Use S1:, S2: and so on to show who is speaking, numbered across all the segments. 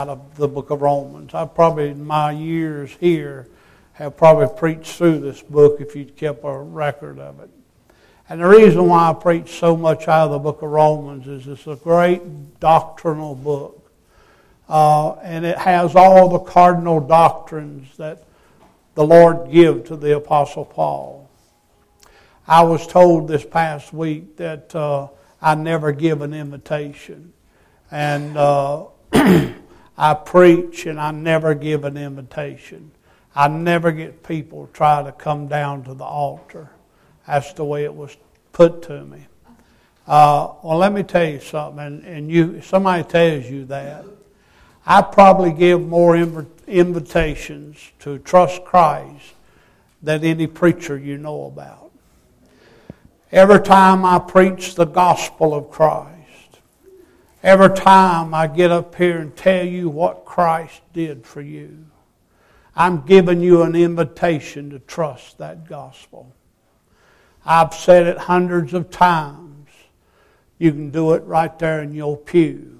S1: out of the book of Romans. I probably, in my years here, have probably preached through this book if you'd kept a record of it. And the reason why I preach so much out of the book of Romans is it's a great doctrinal book. And it has all the cardinal doctrines that the Lord gave to the Apostle Paul. I was told this past week that I never give an invitation. And I preach and I never give an invitation. I never get people to try to come down to the altar. That's the way it was put to me. Well, let me tell you something, and somebody tells you that. I probably give more invitations to trust Christ than any preacher you know about. Every time I preach the gospel of Christ, every time I get up here and tell you what Christ did for you, I'm giving you an invitation to trust that gospel. I've said it hundreds of times. You can do it right there in your pew.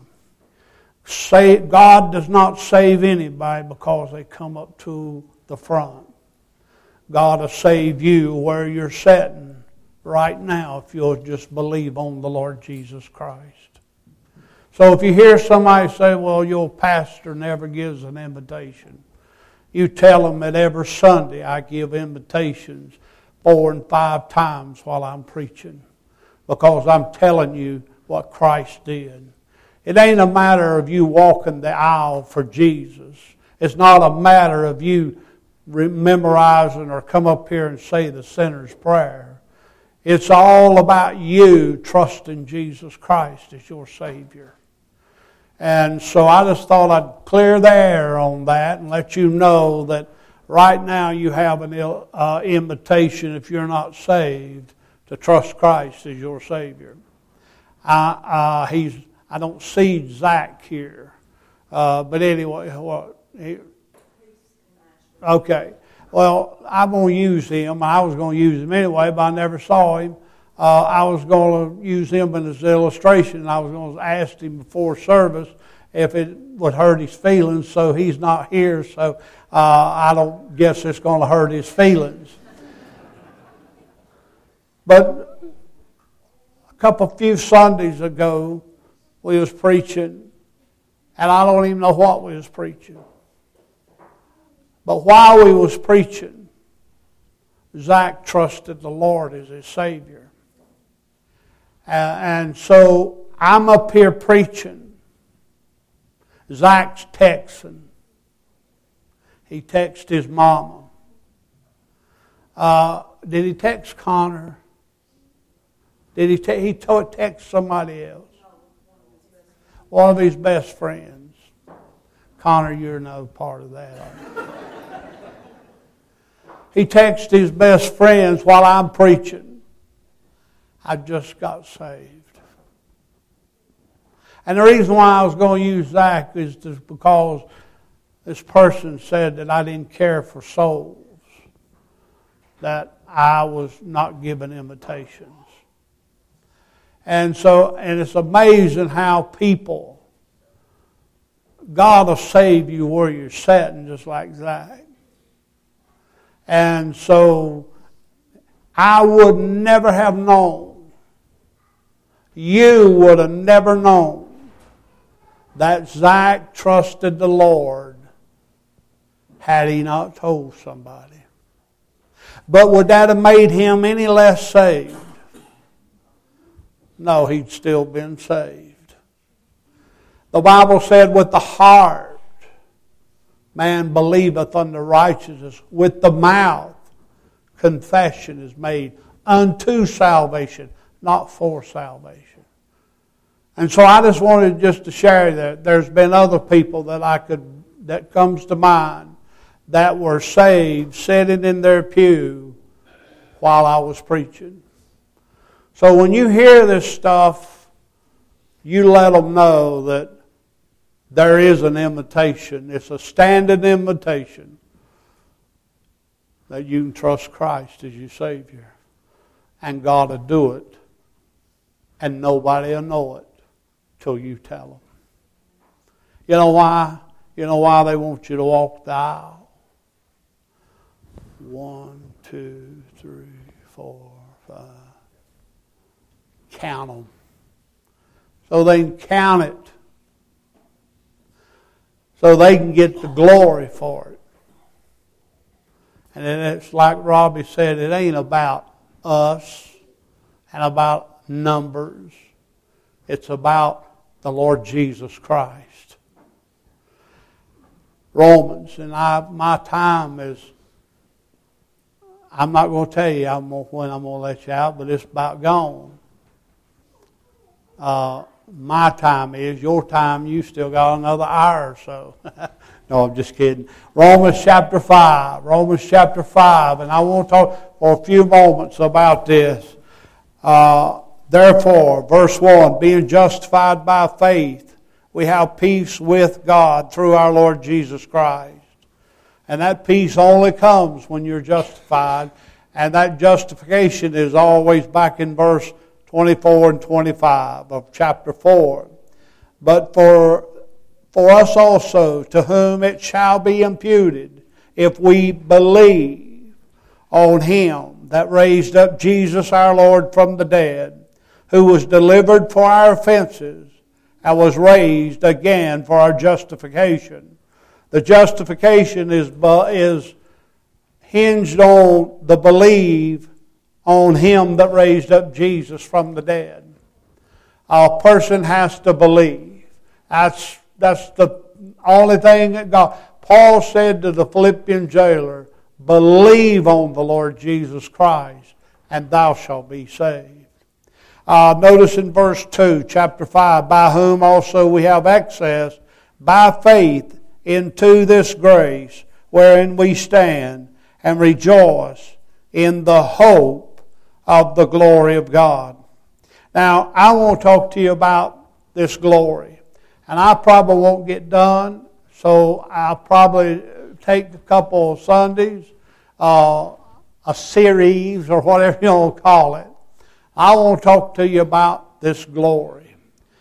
S1: God does not save anybody because they come up to the front. God will save you where you're sitting right now if you'll just believe on the Lord Jesus Christ. So if you hear somebody say, well, your pastor never gives an invitation, you tell them that every Sunday I give invitations 4 and 5 times while I'm preaching, because I'm telling you what Christ did. It ain't a matter of you walking the aisle for Jesus. It's not a matter of you memorizing or come up here and say the sinner's prayer. It's all about you trusting Jesus Christ as your Savior. And so I just thought I'd clear the air on that and let you know that right now you have an invitation, if you're not saved, to trust Christ as your Savior. I don't see Zach here. But anyway, okay. Well, I'm going to use him. I was going to use him anyway, but I never saw him. I was going to use him as an illustration. I was going to ask him before service if it would hurt his feelings, so he's not here, so I don't guess it's going to hurt his feelings. But a few Sundays ago, we was preaching, and I don't even know what we was preaching. But while we was preaching, Zach trusted the Lord as his Savior. And so I'm up here preaching. Zach's texting. He texted his mama. Did he text Connor? Did he text somebody else? One of his best friends. Connor, you're no part of that, aren't you? He texted his best friends while I'm preaching. I just got saved. And the reason why I was going to use Zach is because this person said that I didn't care for souls, that I was not giving invitations. And it's amazing how people, God will save you where you're sitting, just like Zach. And so I would never have known, you would have never known that Zach trusted the Lord had he not told somebody. But would that have made him any less saved? No, he'd still been saved. The Bible said, with the heart man believeth unto righteousness, with the mouth confession is made unto salvation, not for salvation. And so I just wanted just to share that there's been other people that comes to mind that were saved sitting in their pew while I was preaching. So when you hear this stuff, you let them know that there is an invitation. It's a standing invitation that you can trust Christ as your Savior. And God will do it. And nobody will know it till you tell them. You know why? You know why they want you to walk the aisle? 1, 2, 3, 4, 5. Count them. So they can count it. So they can get the glory for it. And then it's like Robbie said, it ain't about us and about numbers. It's about the Lord Jesus Christ. Romans, and my time is, I'm not going to tell you when I'm going to let you out, but it's about gone. My time is, your time, you still got another hour or so. No, I'm just kidding. Romans chapter 5, and I want to talk for a few moments about this. Therefore, verse 1, being justified by faith, we have peace with God through our Lord Jesus Christ. And that peace only comes when you're justified. And that justification is always back in verse 24 and 25 of chapter 4. But for us also, to whom it shall be imputed, if we believe on Him that raised up Jesus our Lord from the dead, who was delivered for our offenses and was raised again for our justification. The justification is hinged on the believe on Him that raised up Jesus from the dead. A person has to believe. That's the only thing that God... Paul said to the Philippian jailer, believe on the Lord Jesus Christ, and thou shalt be saved. Notice in verse 2, chapter 5, by whom also we have access by faith into this grace wherein we stand and rejoice in the hope of the glory of God. Now, I want to talk to you about this glory. And I probably won't get done, so I'll probably take a couple of Sundays, a series or whatever you want to call it. I want to talk to you about this glory.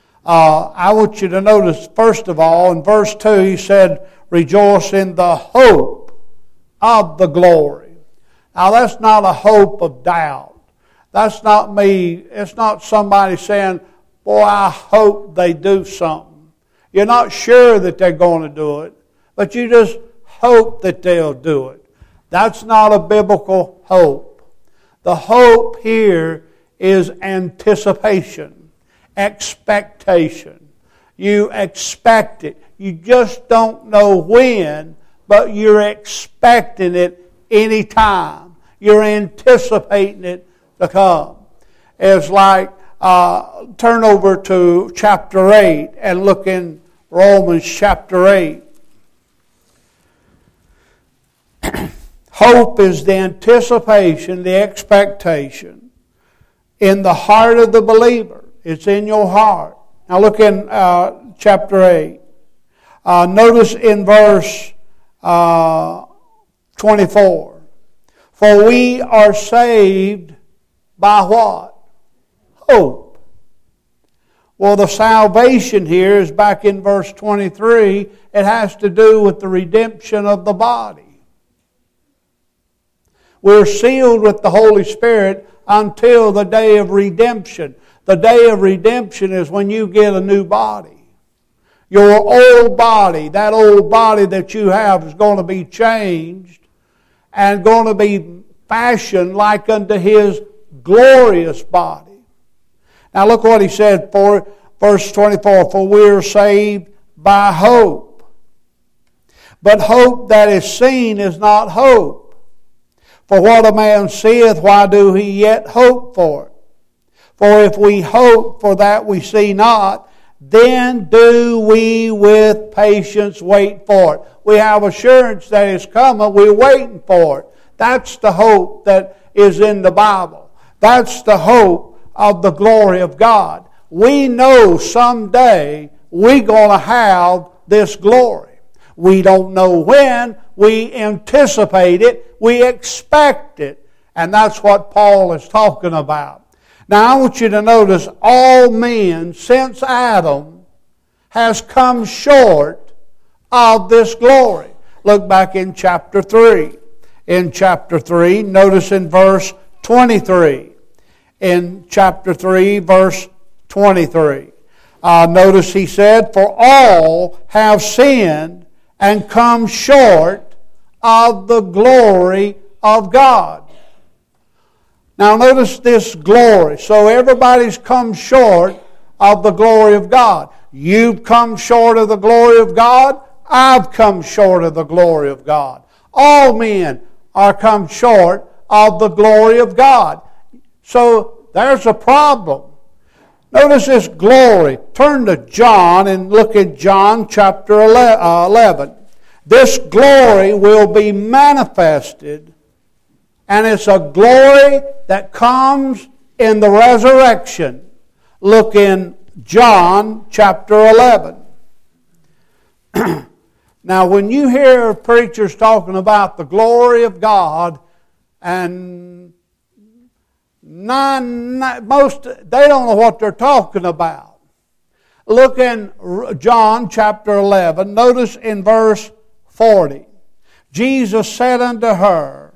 S1: I want you to notice, first of all, in verse 2, he said, rejoice in the hope of the glory. Now, that's not a hope of doubt. That's not me. It's not somebody saying, boy, I hope they do something. You're not sure that they're going to do it, but you just hope that they'll do it. That's not a biblical hope. The hope here is anticipation, expectation. You expect it. You just don't know when, but you're expecting it any time. You're anticipating it to come. It's like, turn over to chapter 8 and look in Romans chapter 8. Hope is the anticipation, the expectation in the heart of the believer. It's in your heart. Now look in chapter 8. Notice in verse 24. For we are saved by what? Hope. Well, the salvation here is back in verse 23. It has to do with the redemption of the body. We're sealed with the Holy Spirit until the day of redemption. The day of redemption is when you get a new body. Your old body, that old body that you have, is going to be changed and going to be fashioned like unto His glorious body. Now look what he said for verse 24. For we are saved by hope. But hope that is seen is not hope. For what a man seeth, why do he yet hope for it? For if we hope for that we see not, then do we with patience wait for it. We have assurance that it's coming. We're waiting for it. That's the hope that is in the Bible. That's the hope of the glory of God. We know someday we're going to have this glory. We don't know when. We anticipate it. We expect it. And that's what Paul is talking about. Now I want you to notice all men since Adam has come short of this glory. Look back in chapter 3. In chapter 3, notice in verse 23. In chapter 3, verse 23. Notice he said, "For all have sinned and come short of the glory of God." Now notice this glory. So everybody's come short of the glory of God. You've come short of the glory of God. I've come short of the glory of God. All men are come short of the glory of God. So there's a problem. Notice this glory. Turn to John and look at John chapter 11. This glory will be manifested, and it's a glory that comes in the resurrection. Look in John chapter 11. Now, when you hear preachers talking about the glory of God, and most, they don't know what they're talking about. Look in John chapter 11. Notice in verse 40. Jesus said unto her,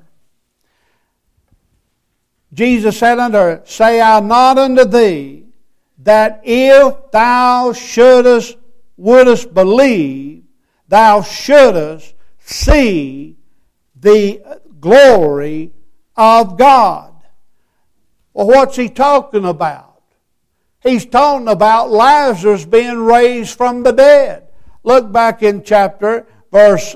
S1: "Say I not unto thee, that if thou wouldest believe, thou shouldest see the glory of God." Well, what's he talking about? He's talking about Lazarus being raised from the dead. Look back in chapter, verse,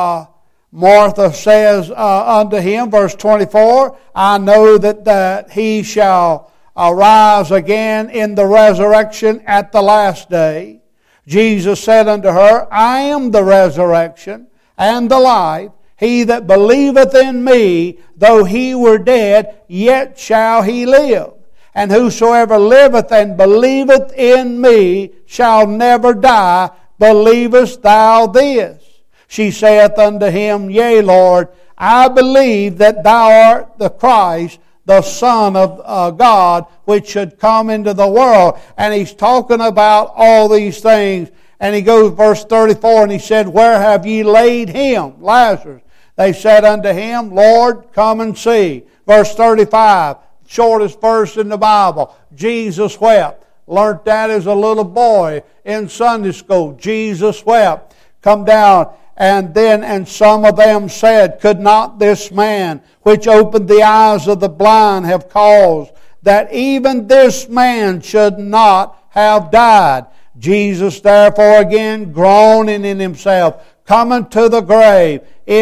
S1: Martha says unto him, verse 24, "I know that he shall arise again in the resurrection at the last day." Jesus said unto her, "I am the resurrection and the life. He that believeth in me, though he were dead, yet shall he live. And whosoever liveth and believeth in me shall never die. Believest thou this?" She saith unto him, "Yea, Lord, I believe that thou art the Christ, the Son of God, which should come into the world." And he's talking about all these things. And he goes, verse 34, and he said, "Where have ye laid him?" Lazarus. They said unto him, "Lord, come and see." Verse 35, shortest verse in the Bible. Jesus wept. Learned that as a little boy in Sunday school. Jesus wept. Come down. And some of them said, "Could not this man, which opened the eyes of the blind, have caused that even this man should not have died?" Jesus therefore again groaning in himself, coming to the grave.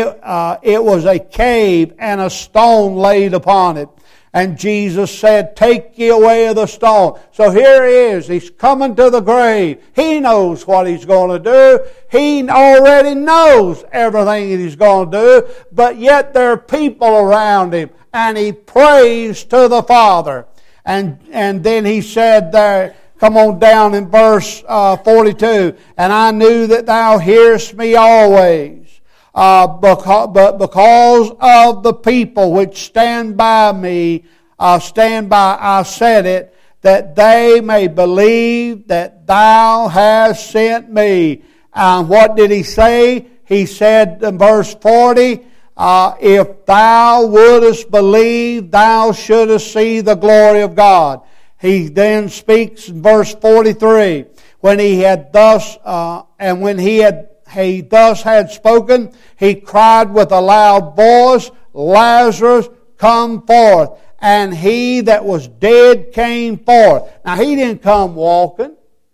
S1: It was a cave, and a stone laid upon it. And Jesus said, "Take ye away the stone." So here he is. He's coming to the grave. He knows what he's going to do. He already knows everything that he's going to do. But yet there are people around him. And he prays to the Father. And then he said there, come on down in verse 42. "And I knew that thou hearest me always. But because of the people which stand by, I said it, that they may believe that thou hast sent me." And what did he say? He said in verse 40, "If thou wouldest believe, thou shouldest see the glory of God." He then speaks in verse 43, when he had thus had spoken, he cried with a loud voice, "Lazarus, come forth." And he that was dead came forth. Now he didn't come walking.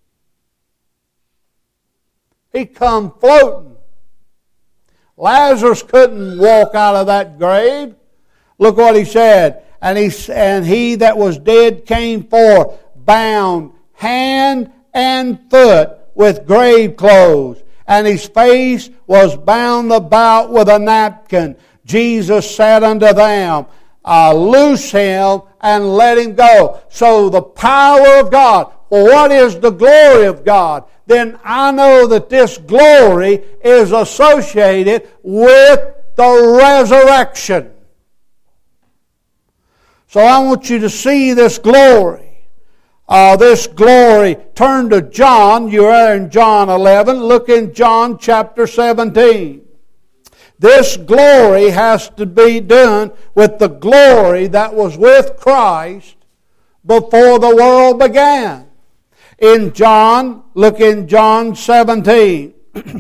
S1: He come floating. Lazarus couldn't walk out of that grave. Look what he said. And he that was dead came forth, bound hand and foot with grave clothes, and his face was bound about with a napkin. Jesus said unto them, "Loose him and let him go." So the power of God. Well, what is the glory of God? Then I know that this glory is associated with the resurrection. So I want you to see this glory. this glory. Turn to John. You're in John 11. Look in John chapter 17. This glory has to be done with the glory that was with Christ before the world began. In John, look in John 17.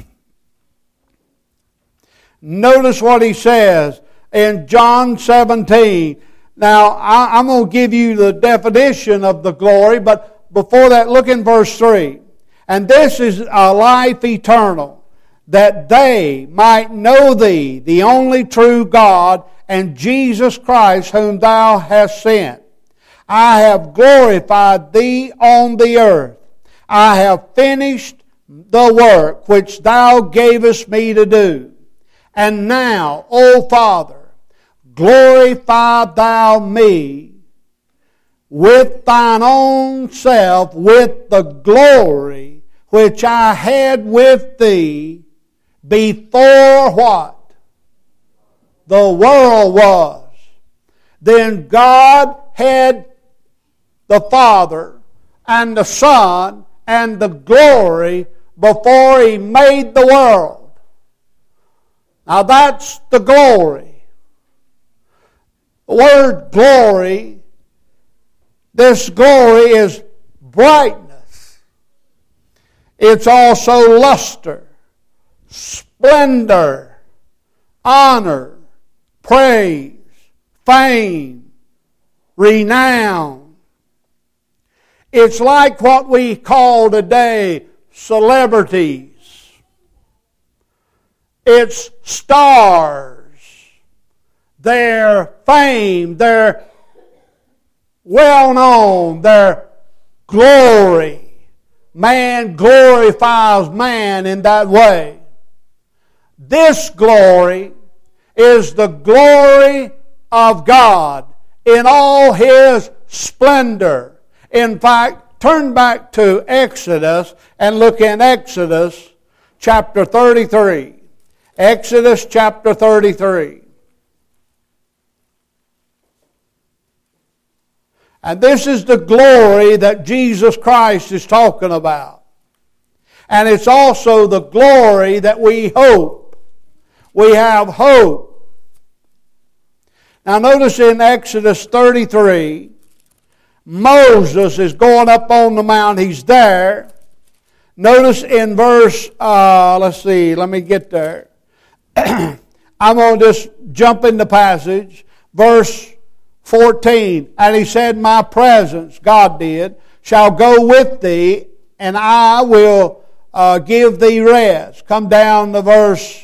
S1: Notice what he says in John 17. Now, I'm going to give you the definition of the glory, but before that, look in verse 3. And this is a life eternal, that they might know Thee, the only true God, and Jesus Christ, whom Thou hast sent. I have glorified Thee on the earth. I have finished the work which Thou gavest me to do. And now, O Father, glorify Thou me with Thine own self, with the glory which I had with Thee before what? The world was. Then God had the Father and the Son and the glory before He made the world. Now that's the glory. The word glory, this glory is brightness. It's also luster, splendor, honor, praise, fame, renown. It's like what we call today celebrities. It's stars. Their fame, their well-known, their glory. Man glorifies man in that way. This glory is the glory of God in all His splendor. In fact, turn back to Exodus and look in Exodus chapter 33. Exodus chapter 33. And this is the glory that Jesus Christ is talking about. And it's also the glory that we hope. We have hope. Now notice in Exodus 33, Moses is going up on the mount. He's there. Notice in verse, let me get there. I'm going to just jump in the passage. Verse 14, and he said, my presence, God did, shall go with thee, and I will give thee rest. Come down to verse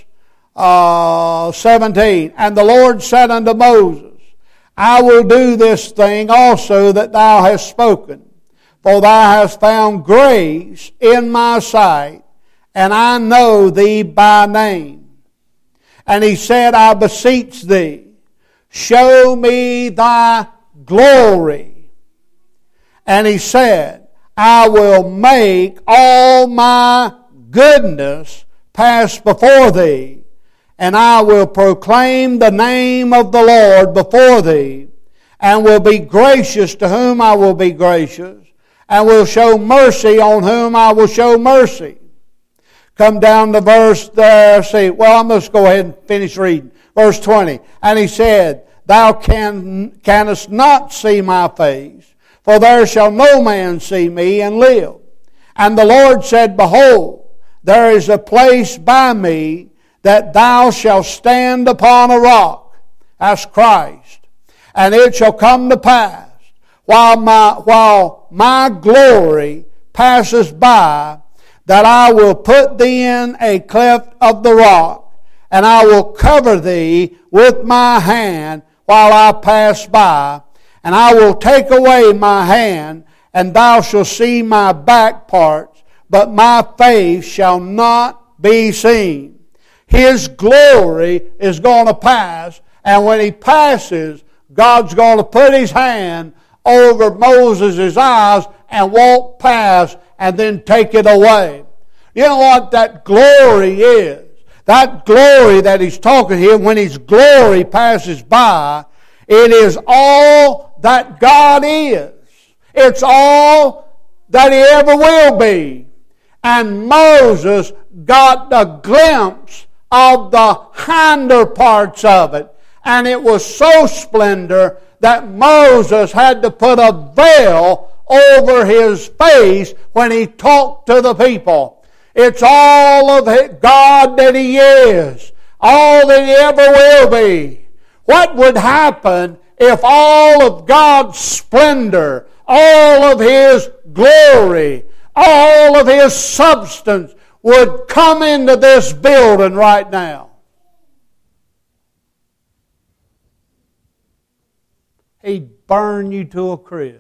S1: 17. And the Lord said unto Moses, I will do this thing also that thou hast spoken, for thou hast found grace in my sight, and I know thee by name. And he said, I beseech thee, show me thy glory. And he said, I will make all my goodness pass before thee, and I will proclaim the name of the Lord before thee, and will be gracious to whom I will be gracious, and will show mercy on whom I will show mercy. Come down to verse there. I'm just go ahead and finish reading. Verse 20. And he said, thou canst not see my face, for there shall no man see me and live. And the Lord said, behold, there is a place by me that thou shalt stand upon a rock. That's Christ. And it shall come to pass, while my glory passes by, that I will put thee in a cleft of the rock, and I will cover thee with my hand while I pass by, and I will take away my hand, and thou shalt see my back parts, but my face shall not be seen. His glory is going to pass, and when He passes, God's going to put His hand over Moses' eyes and walk past and then take it away. You know what that glory is? That glory that He's talking here, when His glory passes by, it is all that God is. It's all that He ever will be. And Moses got a glimpse of the hinder parts of it. And it was so splendor that Moses had to put a veil over his face when he talked to the people. It's all of God that He is, all that He ever will be. What would happen if all of God's splendor, all of His glory, all of His substance would come into this building right now? He'd burn you to a crisp.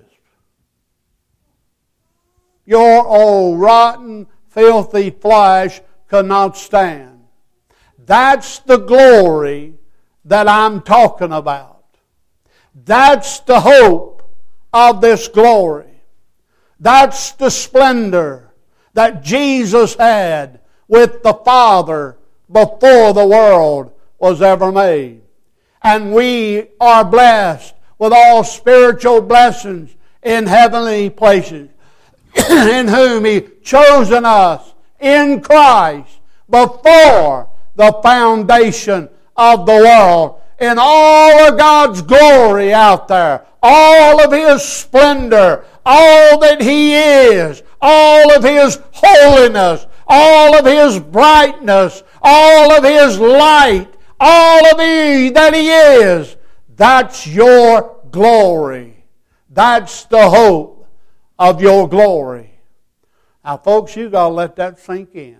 S1: Your old rotten, filthy flesh could not stand. That's the glory that I'm talking about. That's the hope of this glory. That's the splendor that Jesus had with the Father before the world was ever made. And we are blessed with all spiritual blessings in heavenly places, in whom He chosen us in Christ before the foundation of the world. In all of God's glory out there, all of His splendor, all that He is, all of His holiness, all of His brightness, all of His light, all of that He is, that's your glory. That's the hope of your glory. Now, folks, you've got to let that sink in.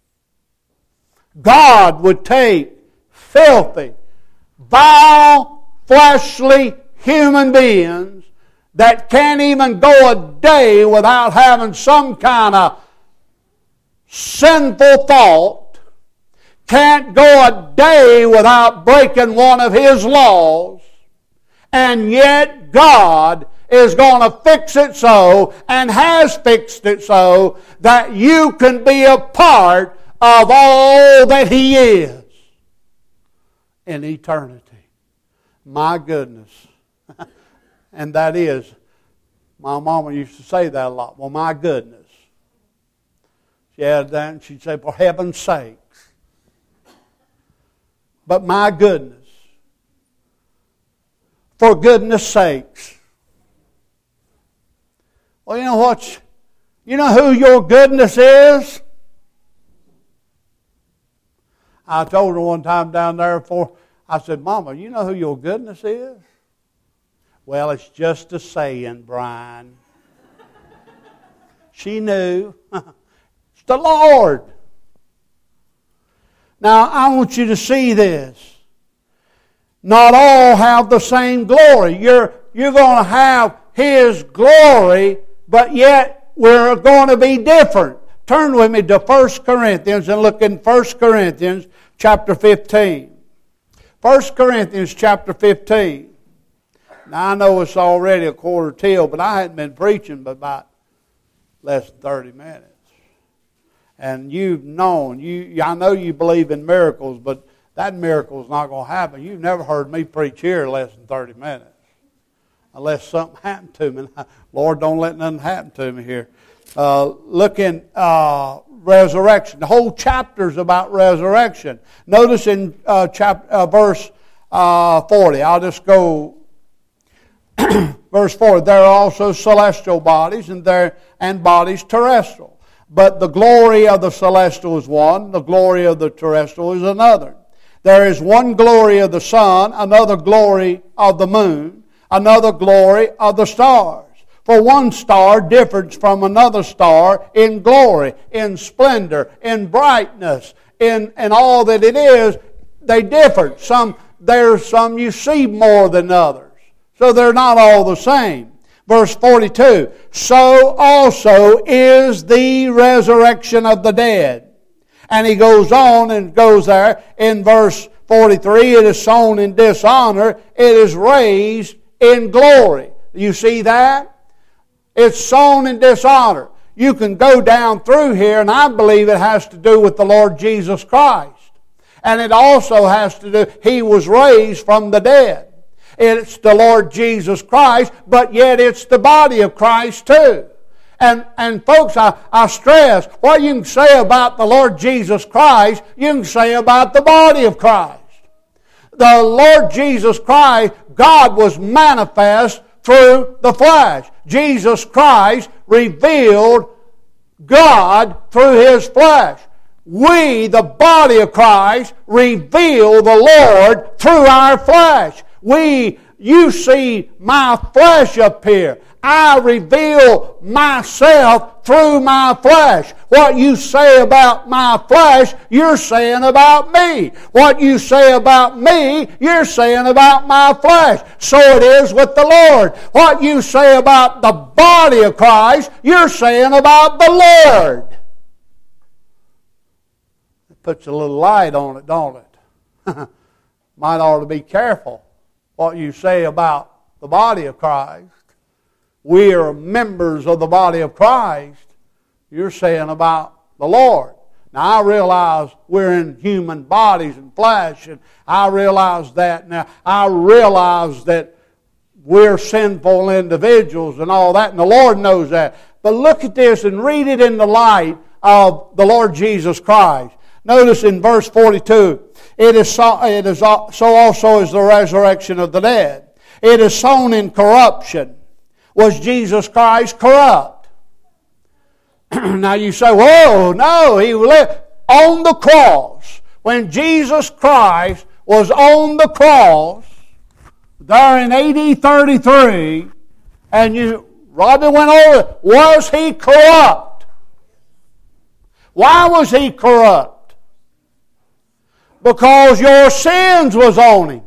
S1: God would take filthy, vile, fleshly human beings that can't even go a day without having some kind of sinful thought, can't go a day without breaking one of His laws, and yet God is going to fix it so, and has fixed it so, that you can be a part of all that He is in eternity. My goodness. And that is, my mama used to say that a lot. Well, my goodness. She had that and she'd say, for heaven's sakes. But my goodness. For goodness sakes. Well, you know what? You know who your goodness is? I told her one time down there I said, Mama, you know who your goodness is? Well, it's just a saying, Brian. She knew. It's the Lord. Now, I want you to see this. Not all have the same glory. You're going to have His glory, but yet we're going to be different. Turn with me to 1 Corinthians and look in 1 Corinthians chapter 15. 1 Corinthians chapter 15. Now, I know it's already a quarter till, but I hadn't been preaching but about less than 30 minutes. And you've known, I know you believe in miracles, but that miracle is not going to happen. You've never heard me preach here less than 30 minutes. Unless something happened to me. Lord, don't let nothing happen to me here. Look in resurrection. The whole chapter is about resurrection. Notice in verse 40. I'll just go verse 40. There are also celestial bodies and bodies terrestrial. But the glory of the celestial is one, the glory of the terrestrial is another. There is one glory of the sun, another glory of the moon, another glory of the stars. For one star differs from another star in glory, in splendor, in brightness, in all that it is. They differ. There's some you see more than others. So they're not all the same. Verse 42, so also is the resurrection of the dead. And he goes on and goes there in verse 43, it is sown in dishonor, it is raised in glory. You see that? It's sown in dishonor. You can go down through here, and I believe it has to do with the Lord Jesus Christ. And it also has to do, He was raised from the dead. It's the Lord Jesus Christ, but yet it's the body of Christ too. And folks, I stress, what you can say about the Lord Jesus Christ, you can say about the body of Christ. The Lord Jesus Christ, God was manifest through the flesh. Jesus Christ revealed God through His flesh. We, the body of Christ, reveal the Lord through our flesh. You see my flesh up here. I reveal myself through my flesh. What you say about my flesh, you're saying about me. What you say about me, you're saying about my flesh. So it is with the Lord. What you say about the body of Christ, you're saying about the Lord. It puts a little light on it, don't it? Might ought to be careful what you say about the body of Christ. We are members of the body of Christ. You're saying about the Lord. Now I realize we're in human bodies and flesh, and I realize that now. I realize that we're sinful individuals and all that, and the Lord knows that. But look at this and read it in the light of the Lord Jesus Christ. Notice in verse 42, it is so also is the resurrection of the dead. It is sown in corruption. Was Jesus Christ corrupt? Now you say, whoa, no, He lived on the cross. When Jesus Christ was on the cross, there in AD 33, and Robbie went over, was He corrupt? Why was He corrupt? Because your sins was on Him.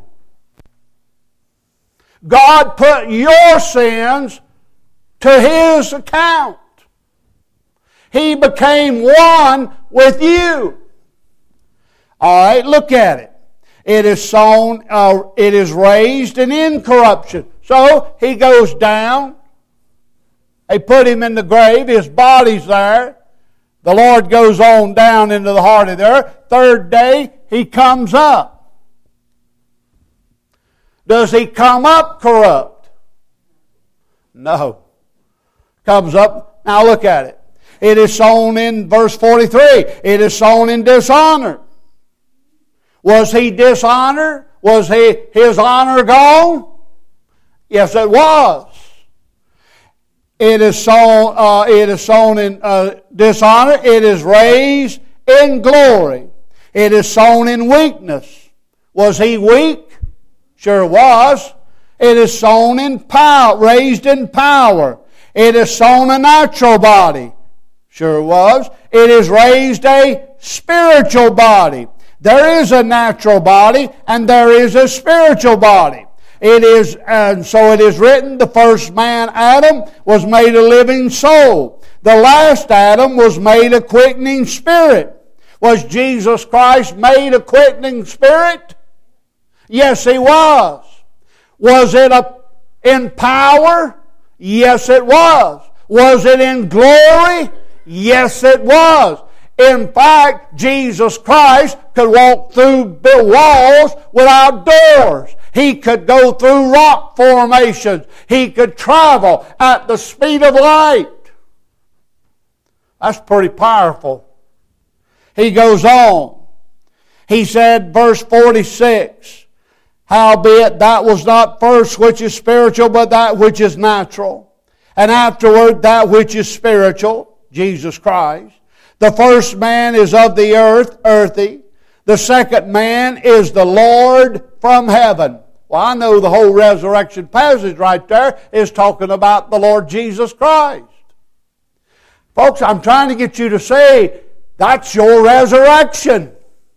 S1: God put your sins to His account. He became one with you. All right, look at it. It is sown, it is raised in incorruption. So He goes down. They put Him in the grave. His body's there. The Lord goes on down into the heart of the earth. Third day, He comes up. Does He come up corrupt? No. Comes up. Now look at it. It is sown in verse 43. It is sown in dishonor. Was He dishonored? Was His honor gone? Yes, it was. It is sown in dishonor. It is raised in glory. It is sown in weakness. Was He weak? Sure was. It is sown in power, raised in power. It is sown a natural body. Sure was. It is raised a spiritual body. There is a natural body and there is a spiritual body. And so it is written, the first man, Adam, was made a living soul. The last Adam was made a quickening spirit. Was Jesus Christ made a quickening spirit? Yes, He was. Was it in power? Yes, it was. Was it in glory? Yes, it was. In fact, Jesus Christ could walk through walls without doors. He could go through rock formations. He could travel at the speed of light. That's pretty powerful. He goes on. He said, verse 46, howbeit that was not first which is spiritual, but that which is natural. And afterward that which is spiritual, Jesus Christ. The first man is of the earth, earthy. The second man is the Lord from heaven. Well, I know the whole resurrection passage right there is talking about the Lord Jesus Christ. Folks, I'm trying to get you to say, that's your resurrection.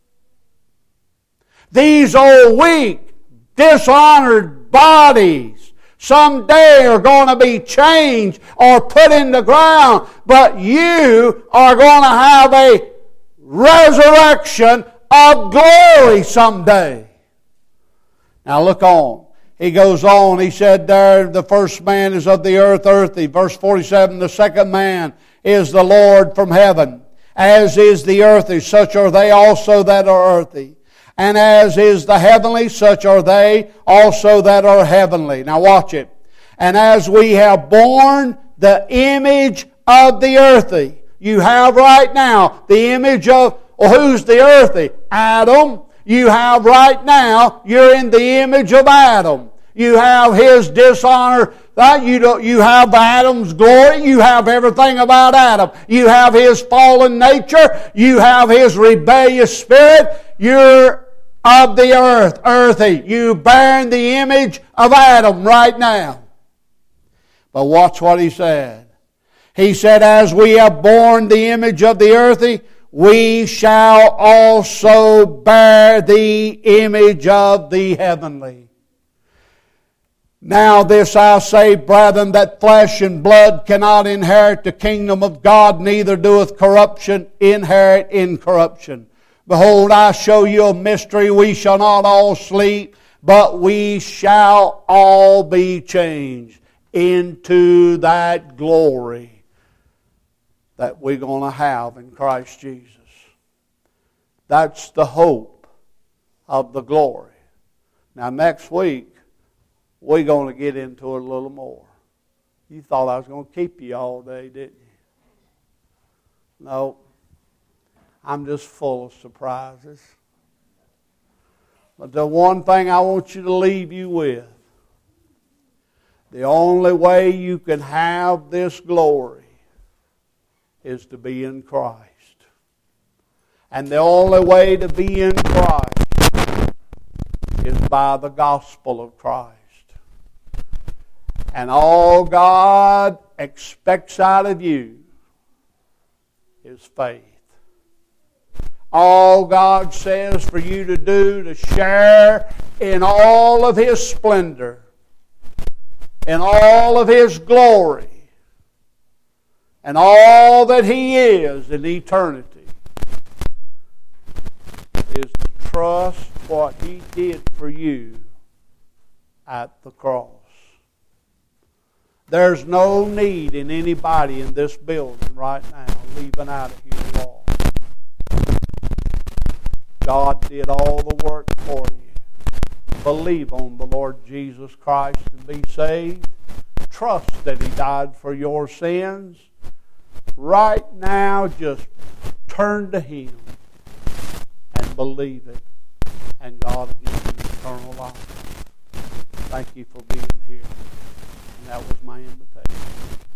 S1: These old weak, dishonored bodies someday are going to be changed or put in the ground, but you are going to have a resurrection of glory someday. Now look on. He goes on. He said there, the first man is of the earth, earthy. Verse 47, the second man is the Lord from heaven. As is the earthy, such are they also that are earthy.
S2: And as is the heavenly, such are they also that are heavenly. Now watch it. And as we have borne the image of the earthy. You have right now the image of, well, who's the earthy? Adam. You have right now, you're in the image of Adam. You have his dishonor. You have Adam's glory. You have everything about Adam. You have his fallen nature. You have his rebellious spirit. You're of the earth, earthy. You bear the image of Adam right now. But watch what he said. He said, as we have borne the image of the earthy, we shall also bear the image of the heavenly. Now this I say, brethren, that flesh and blood cannot inherit the kingdom of God, neither doeth corruption inherit incorruption. Behold, I show you a mystery. We shall not all sleep, but we shall all be changed into that glory that we're going to have in Christ Jesus. That's the hope of the glory. Now next week, we're going to get into it a little more. You thought I was going to keep you all day, didn't you? No. I'm just full of surprises. But the one thing I want you to leave you with, the only way you can have this glory is to be in Christ. And the only way to be in Christ is by the gospel of Christ. And all God expects out of you is faith. All God says for you to do, to share in all of His splendor, in all of His glory, and all that He is in eternity, is to trust what He did for you at the cross. There's no need in anybody in this building right now leaving out of here lost. God did all the work for you. Believe on the Lord Jesus Christ and be saved. Trust that He died for your sins. Right now, just turn to Him and believe it. And God will give you eternal life. Thank you for being here. And that was my invitation.